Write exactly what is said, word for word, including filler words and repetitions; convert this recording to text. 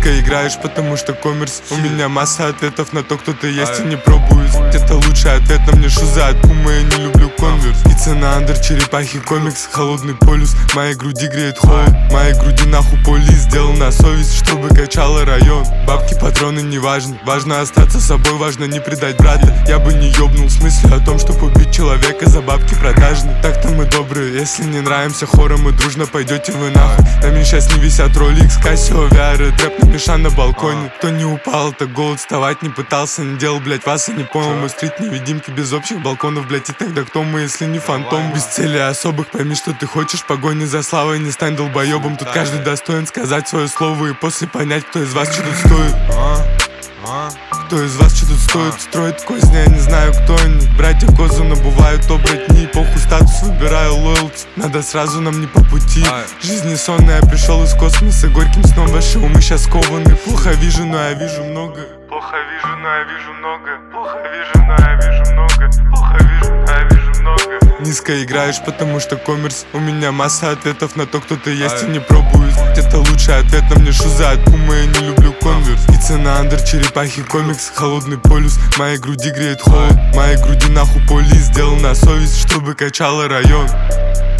Низко играешь, потому что коммерс. У меня масса ответов на то, кто ты есть и не пробует. Это лучший ответ на мне шуза от пумы, я не люблю конверс. И цена андер, черепахи, комикс, холодный полюс. Моей груди греет холод, моей груди нахуй полис. Сделал на совесть, чтобы качало район. Бабки, патроны, не важно. Важно остаться собой, важно не предать брата. Я бы не ёбнул с мыслью о том, чтобы убить человека за бабки продажные. Так-то мы добрые, если не нравимся хором и дружно пойдете вы нахуй. На мне сейчас не висят Rolex, Casio, ви ар и трэп на Миша на балконе. Кто не упал, это голод, вставать не пытался. Не делал, блять, вас и не понял. Мой стрит невидимки без общих балконов, блять. И тогда кто мы, если не фантом? Без цели особых, пойми, что ты хочешь. Погони за славой, не стань долбоебом. Тут каждый достоин сказать свое слово и после понять, кто из вас что тут стоит. Кто из вас что тут стоит? Строит козни, я не знаю, кто они. Братья козы набывают оборотни. Похуй статус, выбираю лоялти. Надо сразу, нам не по пути. Жизнь не сонная, я пришел из космоса. Горьким сном ваши умы сейчас скованы. Плохо вижу, но я вижу много. Плохо вижу, но я вижу много. Плохо вижу, но я вижу много. Плохо вижу, но я вижу много. Низко играешь, потому что коммерс. У меня масса ответов на то, кто ты есть и не пробует. Это лучший ответ на мне шуза от пумы, я не люблю конверс. И цена андер, черепахи, комикс, холодный полюс. Моей груди греет холод, моей груди нахуй полис. Сделал на совесть, чтобы качало район.